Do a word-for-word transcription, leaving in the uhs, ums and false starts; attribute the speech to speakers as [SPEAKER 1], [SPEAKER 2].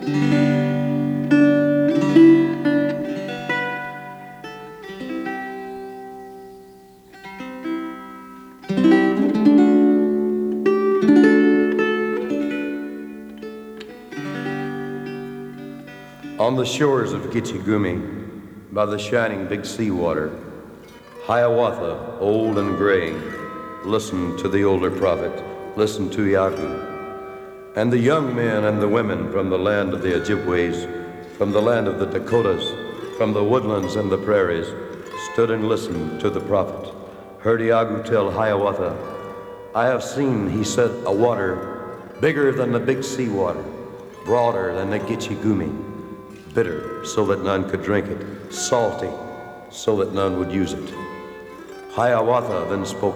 [SPEAKER 1] On the shores of Gitchigumi, by the shining big seawater, Hiawatha, old and graying, listened to the older prophet, listened to Yagu. And the young men and the women from the land of the Ojibways, from the land of the Dakotas, from the woodlands and the prairies, stood and listened to the prophet, heard Yagu tell Hiawatha, I have seen, he said, a water bigger than the big seawater, broader than the Gitchigumi, bitter so that none could drink it, salty so that none would use it. Hiawatha then spoke